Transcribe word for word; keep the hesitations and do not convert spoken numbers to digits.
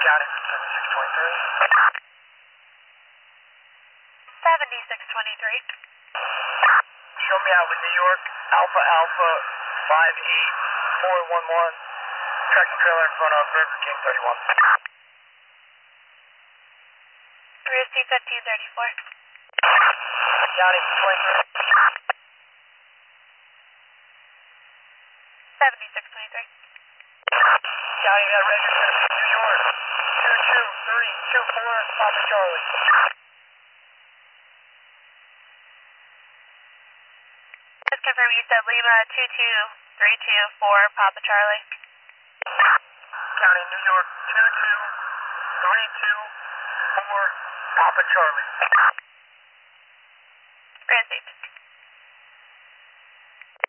Got it, seventy-six twenty-three. seventy-six twenty-three. Show me out with New York, Alpha Alpha five eight four one one. Tractor trailer in front of Burger King thirty-one. Roosty fifteen thirty-four. County twenty-three. seventy-six twenty-three. County got registered New York two two three two four Papa Charlie. Just confirm you said Lima two two three two four Papa Charlie. County New York two two three two four Papa Charlie. Received.